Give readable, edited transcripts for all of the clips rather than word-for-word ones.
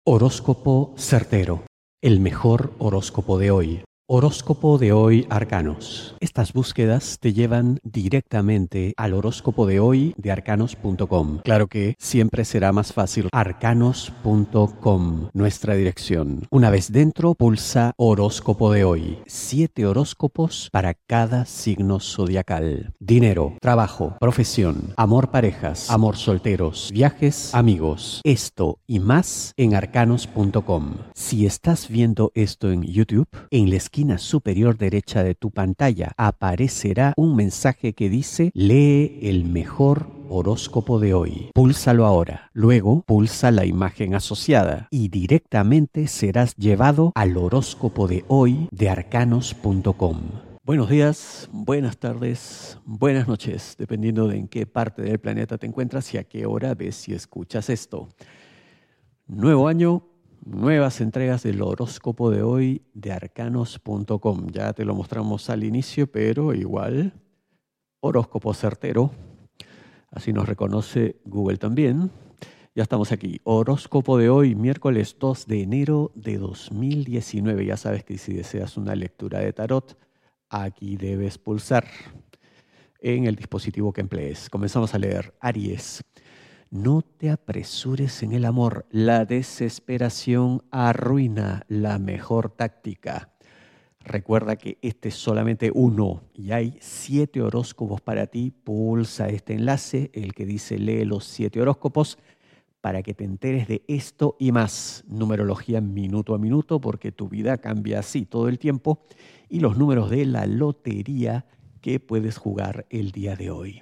Horóscopo certero, el mejor horóscopo de hoy. Horóscopo de hoy Arcanos. Estas búsquedas te llevan directamente al horóscopo de hoy de arcanos.com. Claro que siempre será más fácil arcanos.com, nuestra dirección. Una vez dentro, pulsa horóscopo de hoy. 7 horóscopos para cada signo zodiacal. Dinero, trabajo, profesión, amor parejas, amor solteros, viajes, amigos. Esto y más en arcanos.com. Si estás viendo esto en YouTube, en la esquina superior derecha de tu pantalla aparecerá un mensaje que dice lee el mejor horóscopo de hoy. Púlsalo ahora. Luego pulsa la imagen asociada y directamente serás llevado al horóscopo de hoy de arcanos.com. Buenos días, buenas tardes, buenas noches, dependiendo de en qué parte del planeta te encuentras y a qué hora ves y escuchas esto. Nuevo año, nuevas entregas del horóscopo de hoy de arcanos.com. Ya te lo mostramos al inicio, pero igual, horóscopo certero. Así nos reconoce Google también. Ya estamos aquí. Horóscopo de hoy, miércoles 2 de enero de 2019. Ya sabes que si deseas una lectura de tarot, aquí debes pulsar en el dispositivo que emplees. Comenzamos a leer. Aries. No te apresures en el amor. La desesperación arruina la mejor táctica. Recuerda que este es solamente uno y hay 7 horóscopos para ti. Pulsa este enlace, el que dice lee los 7 horóscopos, para que te enteres de esto y más. Numerología minuto a minuto, porque tu vida cambia así todo el tiempo. Y los números de la lotería que puedes jugar el día de hoy.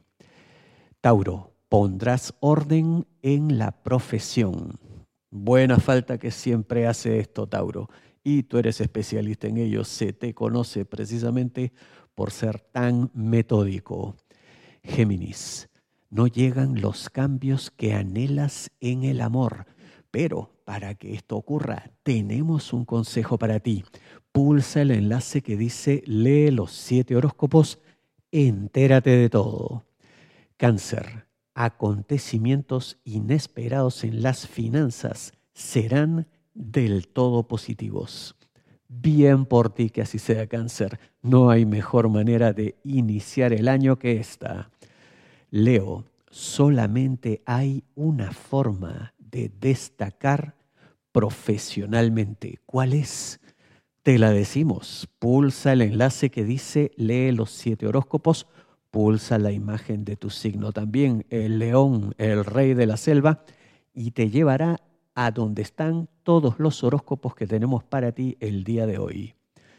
Tauro. Pondrás orden en la profesión. Buena falta que siempre hace esto, Tauro. Y tú eres especialista en ello. Se te conoce precisamente por ser tan metódico. Géminis. No llegan los cambios que anhelas en el amor. Pero para que esto ocurra, tenemos un consejo para ti. Pulsa el enlace que dice lee los 7 horóscopos. Entérate de todo. Cáncer. Acontecimientos inesperados en las finanzas serán del todo positivos. Bien por ti que así sea, Cáncer. No hay mejor manera de iniciar el año que esta. Leo, solamente hay una forma de destacar profesionalmente. ¿Cuál es? Te la decimos. Pulsa el enlace que dice lee los 7 horóscopos. Pulsa la imagen de tu signo también, el león, el rey de la selva, y te llevará a donde están todos los horóscopos que tenemos para ti el día de hoy.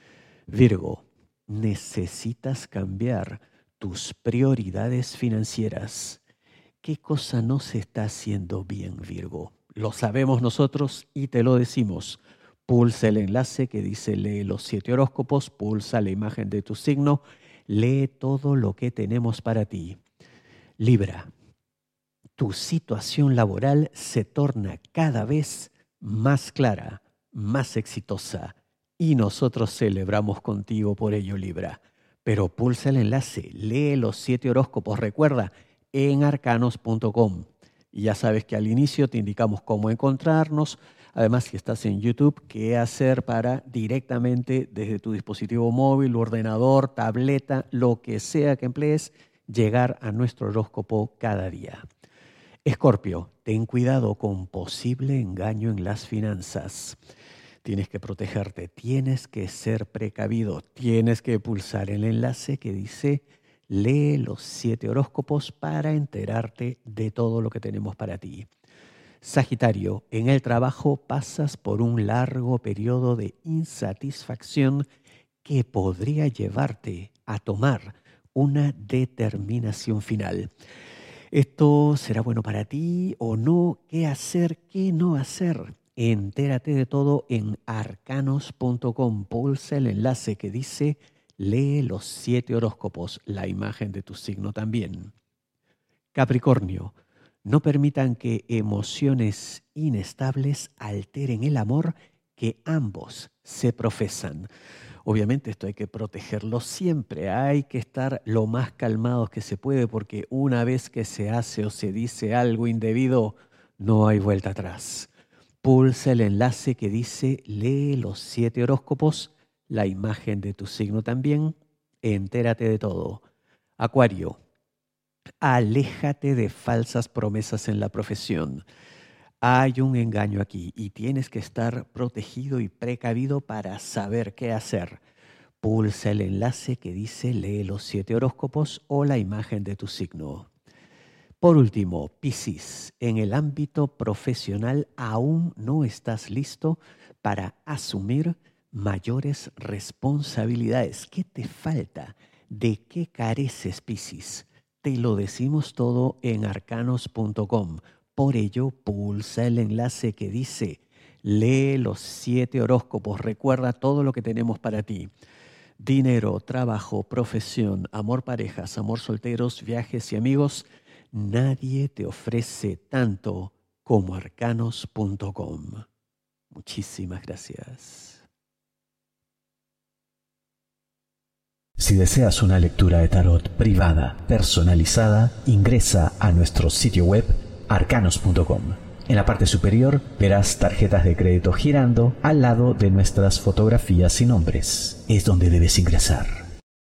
Virgo, necesitas cambiar tus prioridades financieras. ¿Qué cosa no se está haciendo bien, Virgo? Lo sabemos nosotros y te lo decimos. Pulsa el enlace que dice lee los 7 horóscopos, pulsa la imagen de tu signo. Lee todo lo que tenemos para ti. Libra, tu situación laboral se torna cada vez más clara, más exitosa y nosotros celebramos contigo por ello, Libra. Pero pulsa el enlace, lee los 7 horóscopos, recuerda, en arcanos.com. Y ya sabes que al inicio te indicamos cómo encontrarnos. Además, si estás en YouTube, qué hacer para directamente desde tu dispositivo móvil, ordenador, tableta, lo que sea que emplees, llegar a nuestro horóscopo cada día. Escorpio, ten cuidado con posible engaño en las finanzas. Tienes que protegerte, tienes que ser precavido, tienes que pulsar el enlace que dice lee los 7 horóscopos para enterarte de todo lo que tenemos para ti. Sagitario, en el trabajo pasas por un largo periodo de insatisfacción que podría llevarte a tomar una determinación final. ¿Esto será bueno para ti o no? ¿Qué hacer? ¿Qué no hacer? Entérate de todo en arcanos.com. Pulsa el enlace que dice lee los 7 horóscopos, la imagen de tu signo también. Capricornio, no permitan que emociones inestables alteren el amor que ambos se profesan. Obviamente esto hay que protegerlo siempre, hay que estar lo más calmados que se puede porque una vez que se hace o se dice algo indebido, no hay vuelta atrás. Pulsa el enlace que dice lee los 7 horóscopos, la imagen de tu signo también. Entérate de todo. Acuario, aléjate de falsas promesas en la profesión. Hay un engaño aquí y tienes que estar protegido y precavido para saber qué hacer. Pulsa el enlace que dice lee los 7 horóscopos o la imagen de tu signo. Por último, Piscis, en el ámbito profesional aún no estás listo para asumir mayores responsabilidades. ¿Qué te falta? ¿De qué careces, Piscis? Te lo decimos todo en arcanos.com. Por ello, pulsa el enlace que dice lee los 7 horóscopos. Recuerda todo lo que tenemos para ti. Dinero, trabajo, profesión, amor, parejas, amor, solteros, viajes y amigos. Nadie te ofrece tanto como arcanos.com. Muchísimas gracias. Si deseas una lectura de tarot privada, personalizada, ingresa a nuestro sitio web arcanos.com. En la parte superior verás tarjetas de crédito girando al lado de nuestras fotografías y nombres. Es donde debes ingresar.